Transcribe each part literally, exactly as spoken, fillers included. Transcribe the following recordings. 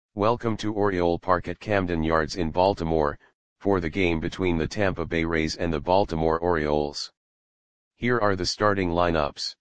Welcome to Oriole Park at Camden Yards in Baltimore, for the game between the Tampa Bay Rays and the Baltimore Orioles. Here are the starting lineups.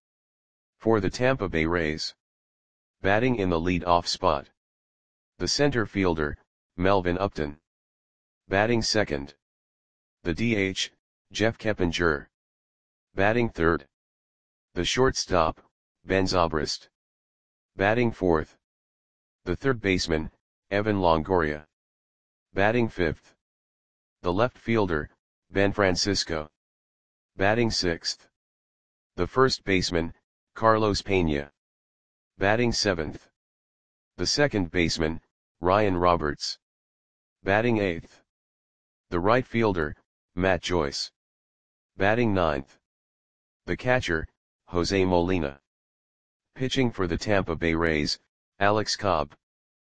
For the Tampa Bay Rays. Batting in the lead-off spot. The center fielder, Melvin Upton. Batting second. The D H, Jeff Keppinger. Batting third. The shortstop, Ben Zobrist. Batting fourth. The third baseman, Evan Longoria. Batting fifth. The left fielder, Ben Francisco. Batting sixth. The first baseman, Carlos Pena. Batting seventh. The second baseman, Ryan Roberts. Batting eighth. The right fielder, Matt Joyce. Batting ninth. The catcher, Jose Molina. Pitching for the Tampa Bay Rays, Alex Cobb.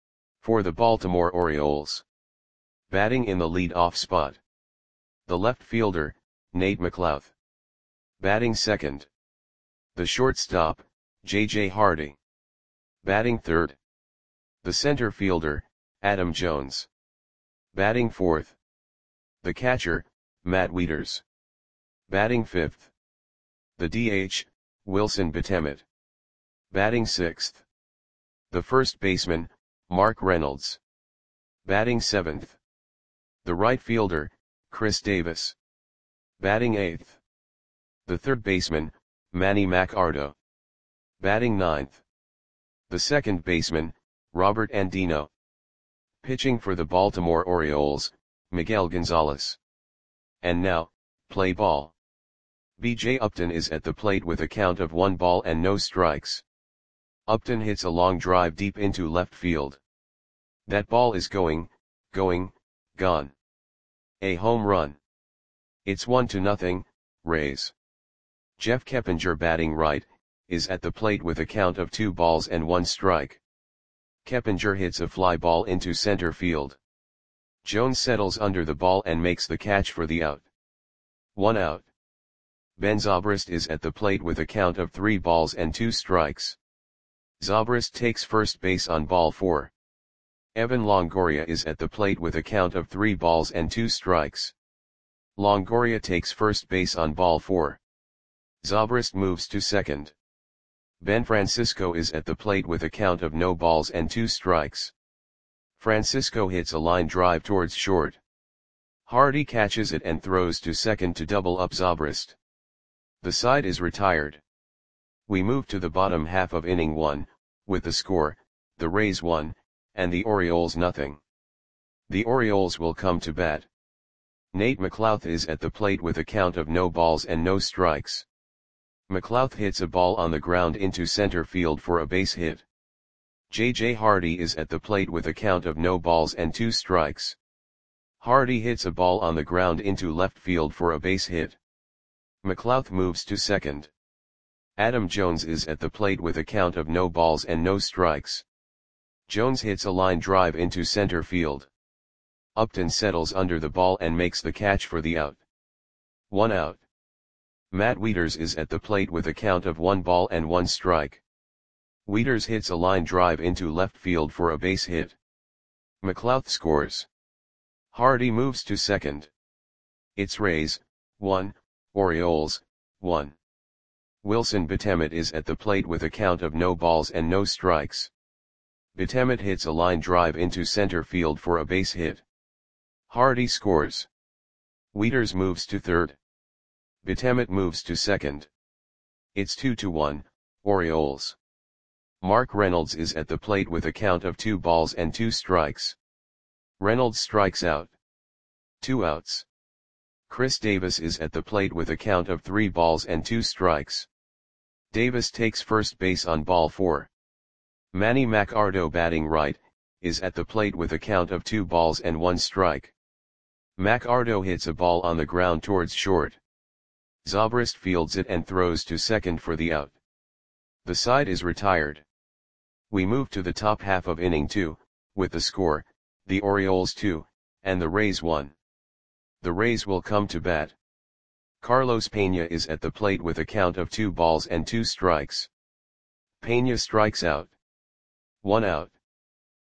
For the Baltimore Orioles. Batting in the lead-off spot. The left fielder, Nate McLouth. Batting second. The shortstop, J J Hardy. Batting third. The center fielder, Adam Jones. Batting fourth. The catcher, Matt Wieters. Batting fifth. The D H, Wilson Betemet. Batting sixth. The first baseman, Mark Reynolds. Batting seventh. The right fielder, Chris Davis. Batting eighth. The third baseman, Manny Machado. Batting ninth. The second baseman, Robert Andino. Pitching for the Baltimore Orioles, Miguel Gonzalez. And now, play ball. B J Upton is at the plate with a count of one ball and no strikes. Upton hits a long drive deep into left field. That ball is going, going, gone. A home run. It's one to nothing, Rays. Jeff Keppinger, batting right, is at the plate with a count of two balls and one strike. Keppinger hits a fly ball into center field. Jones settles under the ball and makes the catch for the out. One out. Ben Zobrist is at the plate with a count of three balls and two strikes. Zobrist takes first base on ball four. Evan Longoria is at the plate with a count of three balls and two strikes. Longoria takes first base on ball four. Zobrist moves to second. Ben Francisco is at the plate with a count of no balls and two strikes. Francisco hits a line drive towards short. Hardy catches it and throws to second to double up Zobrist. The side is retired. We move to the bottom half of inning one, with the score, the Rays one, and the Orioles nothing. The Orioles will come to bat. Nate McLouth is at the plate with a count of no balls and no strikes. McLouth hits a ball on the ground into center field for a base hit. J J Hardy is at the plate with a count of no balls and two strikes. Hardy hits a ball on the ground into left field for a base hit. McLouth moves to second. Adam Jones is at the plate with a count of no balls and no strikes. Jones hits a line drive into center field. Upton settles under the ball and makes the catch for the out. One out. Matt Wieters is at the plate with a count of one ball and one strike. Wieters hits a line drive into left field for a base hit. McLouth scores. Hardy moves to second. It's Rays, one, Orioles, one. Wilson Betemet is at the plate with a count of no balls and no strikes. Betemet hits a line drive into center field for a base hit. Hardy scores. Wieters moves to third. Betemet moves to second. It's two to one, Orioles. Mark Reynolds is at the plate with a count of two balls and two strikes. Reynolds strikes out. Two outs. Chris Davis is at the plate with a count of three balls and two strikes. Davis takes first base on ball four. Manny Machado, batting right, is at the plate with a count of two balls and one strike. Machado hits a ball on the ground towards short. Zobrist fields it and throws to second for the out. The side is retired. We move to the top half of inning two, with the score, the Orioles two, and the Rays one. The Rays will come to bat. Carlos Pena is at the plate with a count of two balls and two strikes. Pena strikes out. One out.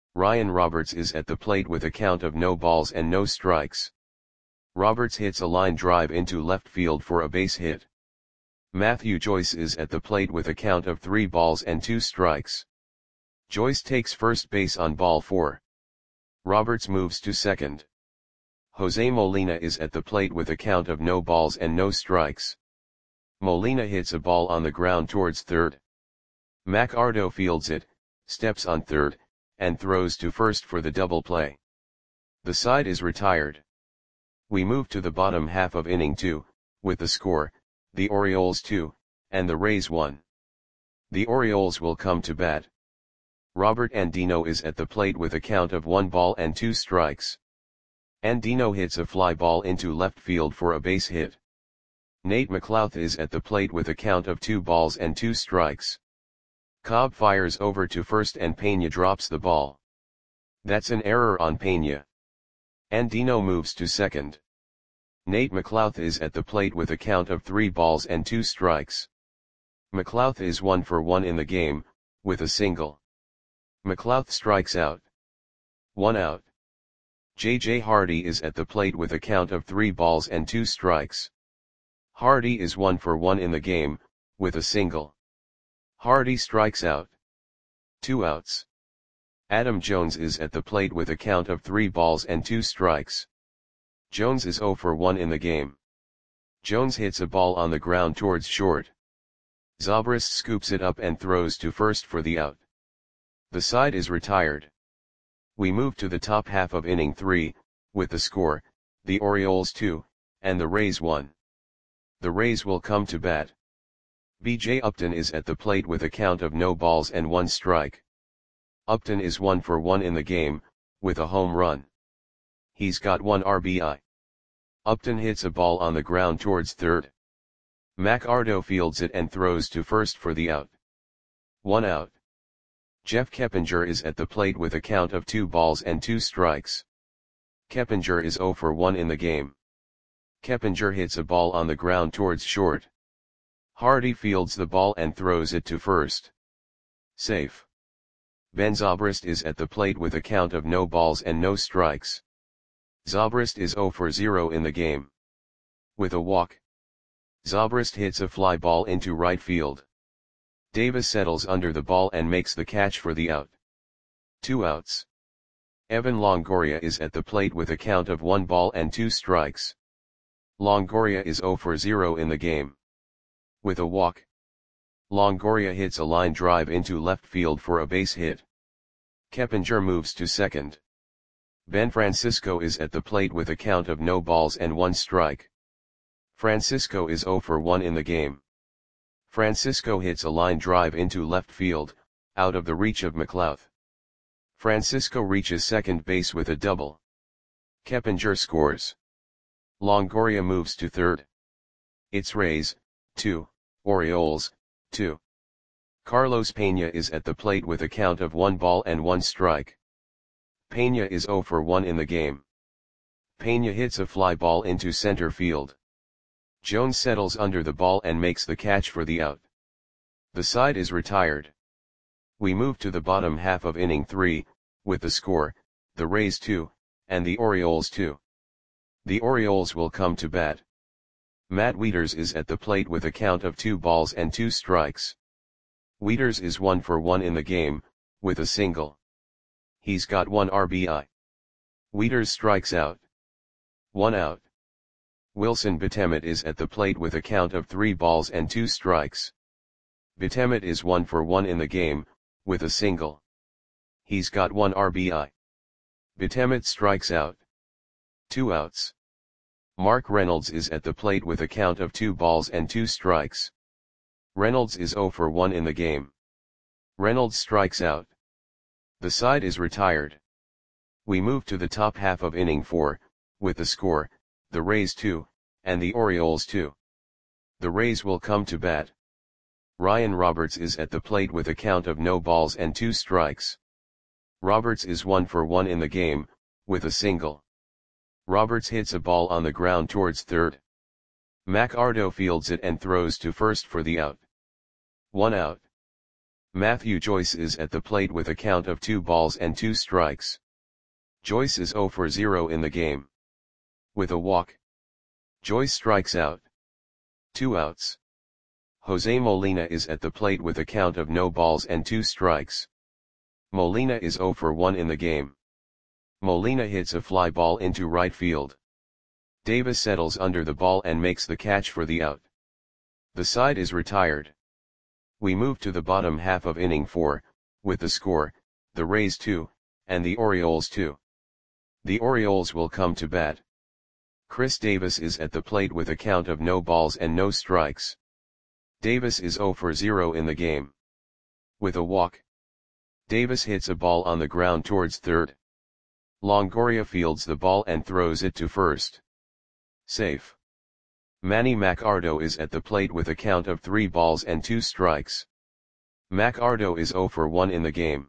Ryan Roberts is at the plate with a count of no balls and no strikes. Roberts hits a line drive into left field for a base hit. Matthew Joyce is at the plate with a count of three balls and two strikes. Joyce takes first base on ball four. Roberts moves to second. Jose Molina is at the plate with a count of no balls and no strikes. Molina hits a ball on the ground towards third. Mac Ardo fields it, steps on third, and throws to first for the double play. The side is retired. We move to the bottom half of inning two, with the score, the Orioles two, and the Rays one. The Orioles will come to bat. Robert Andino is at the plate with a count of one ball and two strikes. Andino hits a fly ball into left field for a base hit. Nate McLouth is at the plate with a count of two balls and two strikes. Cobb fires over to first and Pena drops the ball. That's an error on Pena. Andino moves to second. Nate McLouth is at the plate with a count of three balls and two strikes. McLouth is one for one in the game, with a single. McLouth strikes out. One out. J J Hardy is at the plate with a count of three balls and two strikes. Hardy is one for one in the game, with a single. Hardy strikes out. Two outs. Adam Jones is at the plate with a count of three balls and two strikes. Jones is zero for one in the game. Jones hits a ball on the ground towards short. Zobrist scoops it up and throws to first for the out. The side is retired. We move to the top half of inning three, with the score, the Orioles two, and the Rays one. The Rays will come to bat. B J Upton is at the plate with a count of no balls and one strike. Upton is one for one in the game, with a home run. He's got one R B I. Upton hits a ball on the ground towards third. Mac Ardo fields it and throws to first for the out. One out. Jeff Keppinger is at the plate with a count of two balls and two strikes. Keppinger is zero for one in the game. Keppinger hits a ball on the ground towards short. Hardy fields the ball and throws it to first. Safe. Ben Zobrist is at the plate with a count of no balls and no strikes. Zobrist is zero for zero in the game. With a walk. Zobrist hits a fly ball into right field. Davis settles under the ball and makes the catch for the out. Two outs. Evan Longoria is at the plate with a count of one ball and two strikes. Longoria is zero for zero in the game. With a walk. Longoria hits a line drive into left field for a base hit. Keppinger moves to second. Ben Francisco is at the plate with a count of no balls and one strike. Francisco is zero for one in the game. Francisco hits a line drive into left field, out of the reach of McLouth. Francisco reaches second base with a double. Keppinger scores. Longoria moves to third. It's Rays, two, Orioles, two. Carlos Pena is at the plate with a count of one ball and one strike. Pena is zero for one in the game. Pena hits a fly ball into center field. Jones settles under the ball and makes the catch for the out. The side is retired. We move to the bottom half of inning three, with the score, the Rays two, and the Orioles two. The Orioles will come to bat. Matt Wieters is at the plate with a count of two balls and two strikes. Wieters is one for one in the game, with a single. He's got one R B I. Wieters strikes out. One out. Wilson Betemet is at the plate with a count of three balls and two strikes. Betemet is one for one in the game, with a single. He's got one R B I. Betemet strikes out. Two outs. Mark Reynolds is at the plate with a count of two balls and two strikes. Reynolds is zero for one in the game. Reynolds strikes out. The side is retired. We move to the top half of inning four, with the score, the Rays two, and the Orioles two. The Rays will come to bat. Ryan Roberts is at the plate with a count of no balls and two strikes. Roberts is one for one in the game, with a single. Roberts hits a ball on the ground towards third. Mac Ardo fields it and throws to first for the out. One out. Matthew Joyce is at the plate with a count of two balls and two strikes. Joyce is zero for zero in the game. With a walk, Joyce strikes out. Two outs. Jose Molina is at the plate with a count of no balls and two strikes. Molina is zero for one in the game. Molina hits a fly ball into right field. Davis settles under the ball and makes the catch for the out. The side is retired. We move to the bottom half of inning four, with the score, the Rays two, and the Orioles two. The Orioles will come to bat. Chris Davis is at the plate with a count of no balls and no strikes. Davis is zero for zero in the game. With a walk, Davis hits a ball on the ground towards third. Longoria fields the ball and throws it to first. Safe. Manny Machado is at the plate with a count of three balls and two strikes. Machado is zero for one in the game.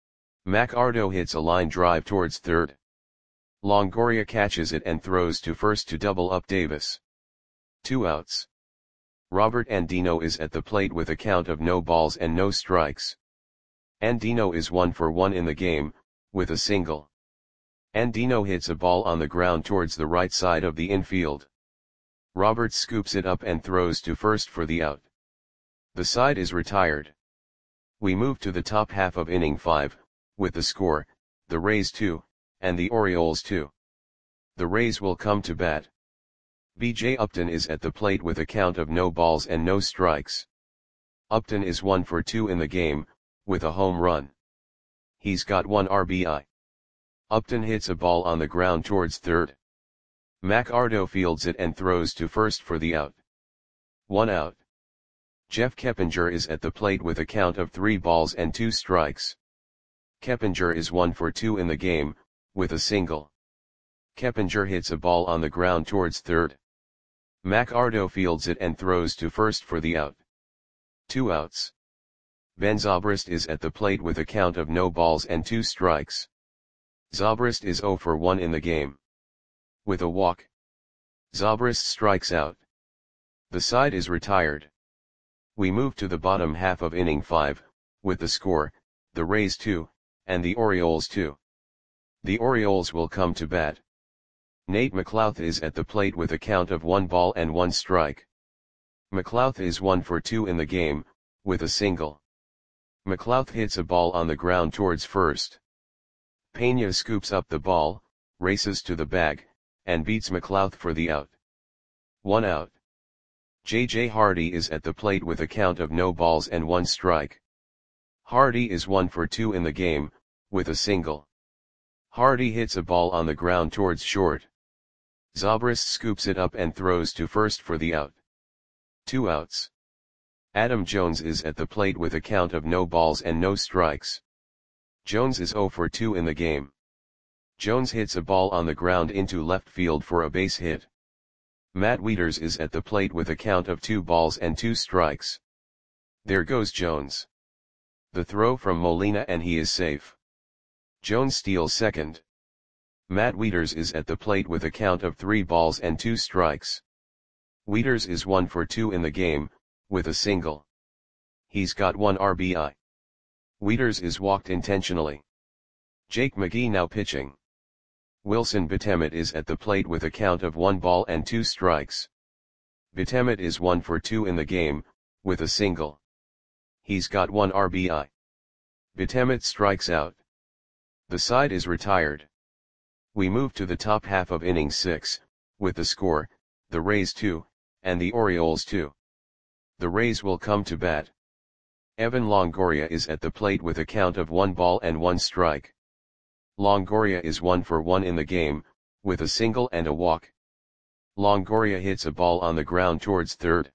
Machado hits a line drive towards third. Longoria catches it and throws to first to double up Davis. Two outs. Robert Andino is at the plate with a count of no balls and no strikes. Andino is one for one in the game, with a single. Andino hits a ball on the ground towards the right side of the infield. Robert scoops it up and throws to first for the out. The side is retired. We move to the top half of inning five, with the score, the Rays two, and the Orioles two. The Rays will come to bat. B J Upton is at the plate with a count of no balls and no strikes. Upton is one for two in the game, with a home run. He's got one R B I. Upton hits a ball on the ground towards third. Machado fields it and throws to first for the out. One out. Jeff Keppinger is at the plate with a count of three balls and two strikes. Keppinger is one for two in the game, with a single. Keppinger hits a ball on the ground towards third. Machado fields it and throws to first for the out. Two outs. Ben Zobrist is at the plate with a count of no balls and two strikes. Zobrist is zero for one in the game. With a walk, Zobrist strikes out. The side is retired. We move to the bottom half of inning five, with the score, the Rays two, and the Orioles two. The Orioles will come to bat. Nate McLouth is at the plate with a count of one ball and one strike. McLouth is one for two in the game, with a single. McLouth hits a ball on the ground towards first. Pena scoops up the ball, races to the bag, and beats McLouth for the out. One out. J J Hardy is at the plate with a count of no balls and one strike. Hardy is one for two in the game, with a single. Hardy hits a ball on the ground towards short. Zobrist scoops it up and throws to first for the out. Two outs. Adam Jones is at the plate with a count of no balls and no strikes. Jones is zero for two in the game. Jones hits a ball on the ground into left field for a base hit. Matt Wieters is at the plate with a count of two balls and two strikes. There goes Jones. The throw from Molina and he is safe. Jones steals second. Matt Wieters is at the plate with a count of three balls and two strikes. Wieters is one for two in the game, with a single. He's got one R B I. Wieters is walked intentionally. Jake McGee now pitching. Wilson Betemit is at the plate with a count of one ball and two strikes. Betemit is one for two in the game, with a single. He's got one R B I. Betemit strikes out. The side is retired. We move to the top half of inning six, with the score, the Rays two, and the Orioles two. The Rays will come to bat. Evan Longoria is at the plate with a count of one ball and one strike. Longoria is one for one in the game, with a single and a walk. Longoria hits a ball on the ground towards third.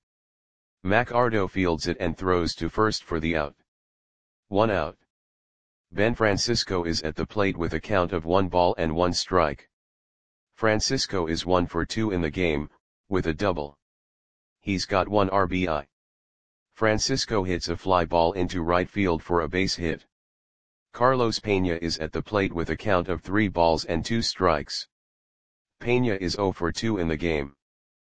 Machado fields it and throws to first for the out. One out. Ben Francisco is at the plate with a count of one ball and one strike. Francisco is one for two in the game, with a double. He's got one R B I. Francisco hits a fly ball into right field for a base hit. Carlos Pena is at the plate with a count of three balls and two strikes. Pena is zero for two in the game.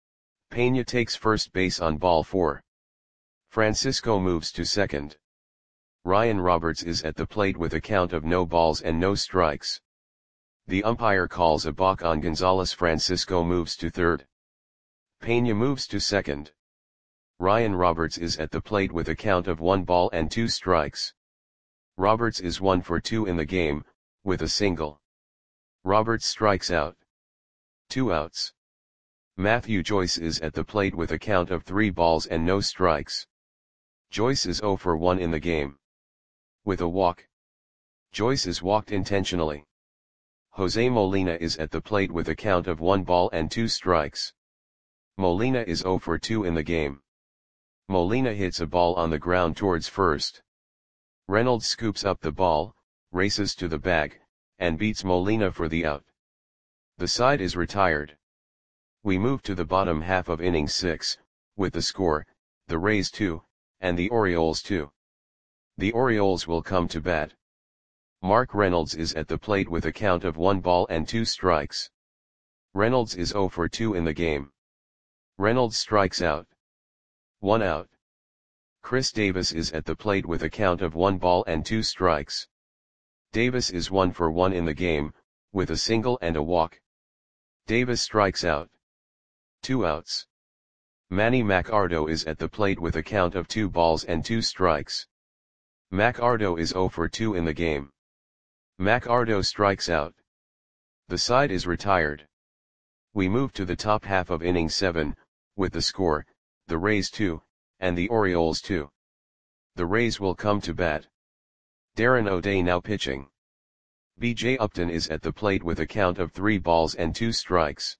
Pena takes first base on ball four. Francisco moves to second. Ryan Roberts is at the plate with a count of no balls and no strikes. The umpire calls a balk on Gonzalez. Francisco moves to third. Pena moves to second. Ryan Roberts is at the plate with a count of one ball and two strikes. Roberts is one for two in the game, with a single. Roberts strikes out. Two outs. Matthew Joyce is at the plate with a count of three balls and no strikes. Joyce is zero for one in the game. With a walk. Joyce is walked intentionally. Jose Molina is at the plate with a count of one ball and two strikes. Molina is zero for two in the game. Molina hits a ball on the ground towards first. Reynolds scoops up the ball, races to the bag, and beats Molina for the out. The side is retired. We move to the bottom half of inning six, with the score, the Rays two, and the Orioles two. The Orioles will come to bat. Mark Reynolds is at the plate with a count of one ball and two strikes. Reynolds is zero for two in the game. Reynolds strikes out. One out. Chris Davis is at the plate with a count of one ball and two strikes. Davis is one for one in the game, with a single and a walk. Davis strikes out. Two outs. Manny Machado is at the plate with a count of two balls and two strikes. Machado is zero for two in the game. Machado strikes out. The side is retired. We move to the top half of inning seven, with the score, the Rays two, and the Orioles two. The Rays will come to bat. Darren O'Day now pitching. B J Upton is at the plate with a count of three balls and two strikes.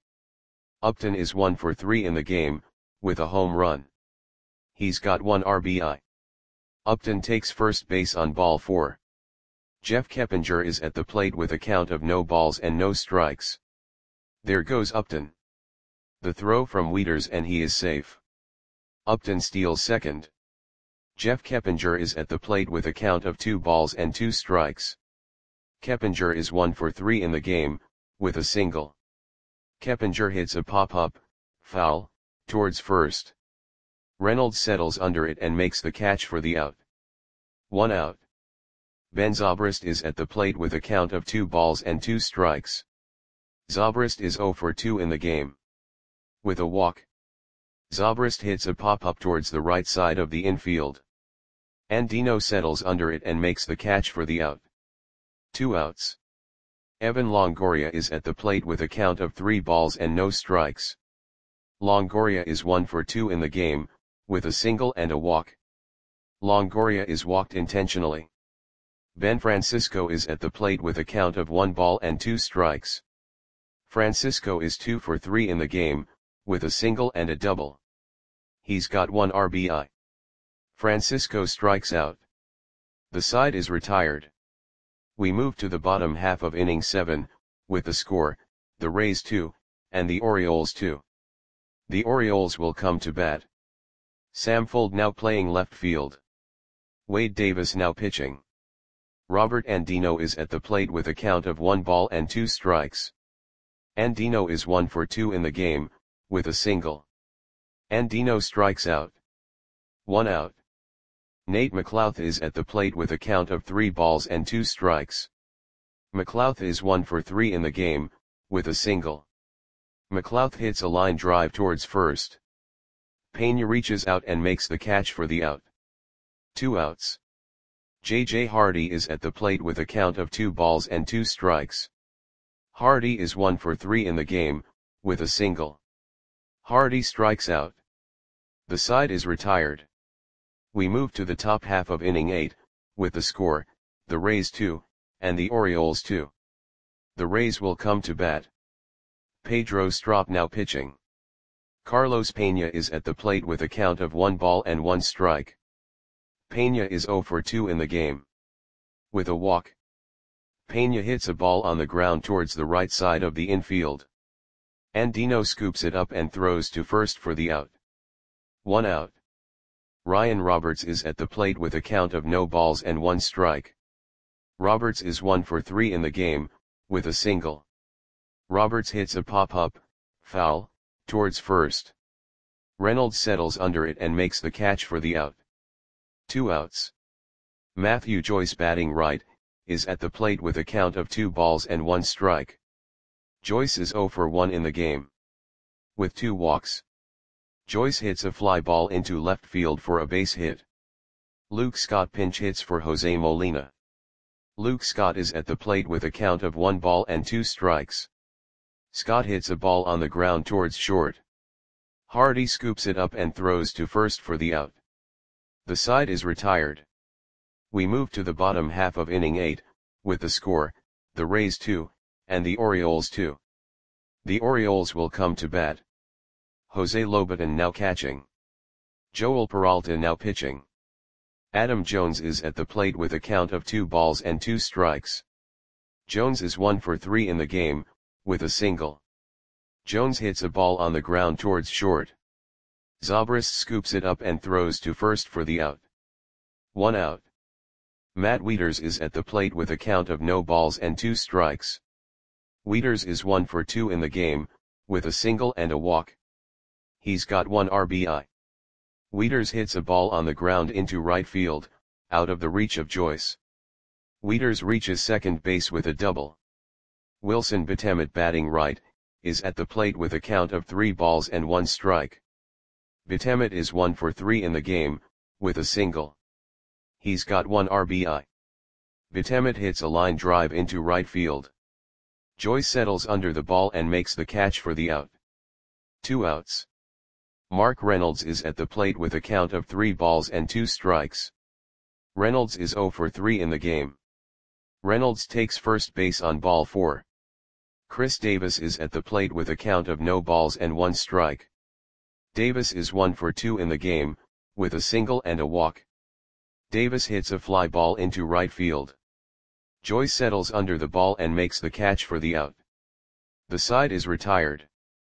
Upton is one for three in the game, with a home run. He's got one R B I. Upton takes first base on ball four. Jeff Keppinger is at the plate with a count of no balls and no strikes. There goes Upton. The throw from Wieters and he is safe. Upton steals second. Jeff Keppinger is at the plate with a count of two balls and two strikes. Keppinger is one for three in the game, with a single. Keppinger hits a pop-up, foul, towards first. Reynolds settles under it and makes the catch for the out. One out. Ben Zobrist is at the plate with a count of two balls and two strikes. Zobrist is zero for two in the game. With a walk. Zobrist hits a pop-up towards the right side of the infield. Andino settles under it and makes the catch for the out. Two outs. Evan Longoria is at the plate with a count of three balls and no strikes. Longoria is one for two in the game, with a single and a walk. Longoria is walked intentionally. Ben Francisco is at the plate with a count of one ball and two strikes. Francisco is two for three in the game, with a single and a double. He's got one R B I. Francisco strikes out. The side is retired. We move to the bottom half of inning seven, with the score, the Rays two, and the Orioles two. The Orioles will come to bat. Sam Fuld now playing left field. Wade Davis now pitching. Robert Andino is at the plate with a count of one ball and two strikes. Andino is one for two in the game, with a single. Andino strikes out. One out. Nate McLouth is at the plate with a count of three balls and two strikes. McLouth is one for three in the game, with a single. McLouth hits a line drive towards first. Pena reaches out and makes the catch for the out. Two outs. J J Hardy is at the plate with a count of two balls and two strikes. Hardy is one for three in the game, with a single. Hardy strikes out. The side is retired. We move to the top half of inning eight, with the score, the Rays two, and the Orioles two. The Rays will come to bat. Pedro Strop now pitching. Carlos Pena is at the plate with a count of one ball and one strike. Pena is zero for two in the game. With a walk. Pena hits a ball on the ground towards the right side of the infield. Andino scoops it up and throws to first for the out. One out. Ryan Roberts is at the plate with a count of no balls and one strike. Roberts is one for three in the game, with a single. Roberts hits a pop-up, foul, towards first. Reynolds settles under it and makes the catch for the out. Two outs. Matthew Joyce batting right, is at the plate with a count of two balls and one strike. Joyce is zero for one in the game. With two walks. Joyce hits a fly ball into left field for a base hit. Luke Scott pinch hits for Jose Molina. Luke Scott is at the plate with a count of one ball and two strikes. Scott hits a ball on the ground towards short. Hardy scoops it up and throws to first for the out. The side is retired. We move to the bottom half of inning eight, with the score, the Rays two, and the Orioles two. The Orioles will come to bat. Jose Lobaton now catching. Joel Peralta now pitching. Adam Jones is at the plate with a count of two balls and two strikes. Jones is one for three in the game, with a single. Jones hits a ball on the ground towards short. Zobrist scoops it up and throws to first for the out. One out. Matt Wieters is at the plate with a count of no balls and two strikes. Wieters is one for two in the game, with a single and a walk. He's got one R B I. Wieters hits a ball on the ground into right field, out of the reach of Joyce. Wieters reaches second base with a double. Wilson Betemet batting right, is at the plate with a count of three balls and one strike. Betemet is one for three in the game, with a single. He's got one R B I. Betemet hits a line drive into right field. Joyce settles under the ball and makes the catch for the out. Two outs. Mark Reynolds is at the plate with a count of three balls and two strikes. Reynolds is zero for three in the game. Reynolds takes first base on ball four. Chris Davis is at the plate with a count of no balls and one strike. Davis is one for two in the game, with a single and a walk. Davis hits a fly ball into right field. Joyce settles under the ball and makes the catch for the out. The side is retired.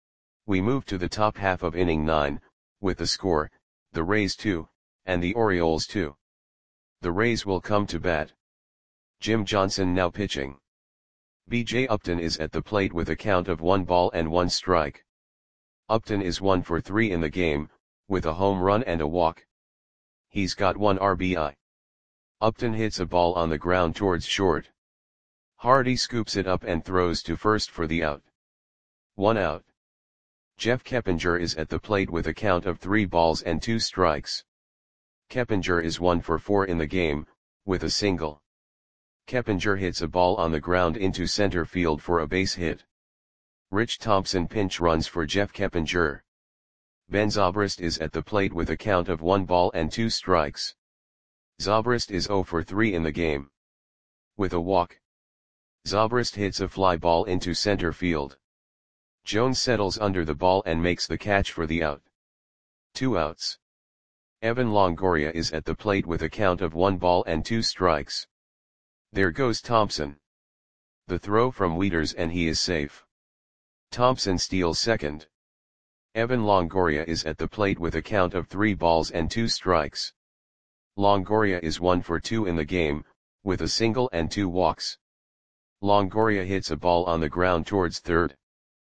We move to the top half of inning nine, with the score, the Rays two, and the Orioles two. The Rays will come to bat. Jim Johnson now pitching. B J Upton is at the plate with a count of one ball and one strike. Upton is one for three in the game, with a home run and a walk. He's got one R B I. Upton hits a ball on the ground towards short. Hardy scoops it up and throws to first for the out. One out. Jeff Keppinger is at the plate with a count of three balls and two strikes. Keppinger is one for four in the game, with a single. Keppinger hits a ball on the ground into center field for a base hit. Rich Thompson pinch runs for Jeff Keppinger. Ben Zobrist is at the plate with a count of one ball and two strikes. Zobrist is zero for three in the game. With a walk. Zobrist hits a fly ball into center field. Jones settles under the ball and makes the catch for the out. Two outs. Evan Longoria is at the plate with a count of one ball and two strikes. There goes Thompson. The throw from Wieters and he is safe. Thompson steals second. Evan Longoria is at the plate with a count of three balls and two strikes. Longoria is one for two in the game, with a single and two walks. Longoria hits a ball on the ground towards third.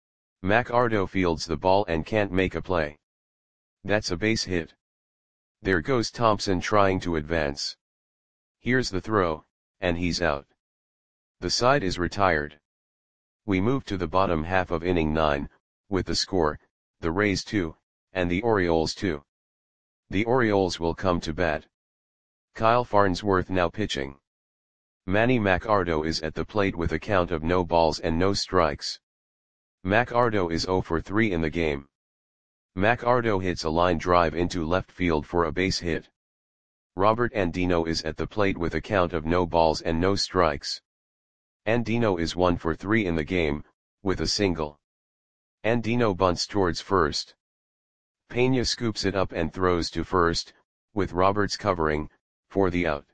McArdo fields the ball and can't make a play. That's a base hit. There goes Thompson trying to advance. Here's the throw, and he's out. The side is retired. We move to the bottom half of inning nine, with the score, the Rays two, and the Orioles two. The Orioles will come to bat. Kyle Farnsworth now pitching. Manny McArdo is at the plate with a count of no balls and no strikes. McArdo is zero for three in the game. McArdo hits a line drive into left field for a base hit. Robert Andino is at the plate with a count of no balls and no strikes. Andino is one for three in the game, with a single. Andino bunts towards first. Pena scoops it up and throws to first, with Roberts covering, for the out.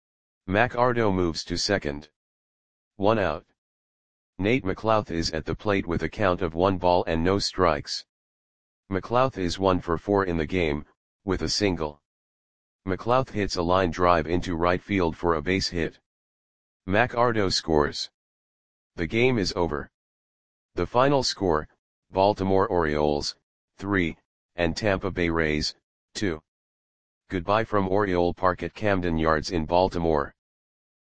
McArdo moves to second. One out. Nate McLouth is at the plate with a count of one ball and no strikes. McLouth is one for four in the game, with a single. McLouth hits a line drive into right field for a base hit. McArdo scores. The game is over. The final score, Baltimore Orioles, three, and Tampa Bay Rays, two. Goodbye from Oriole Park at Camden Yards in Baltimore.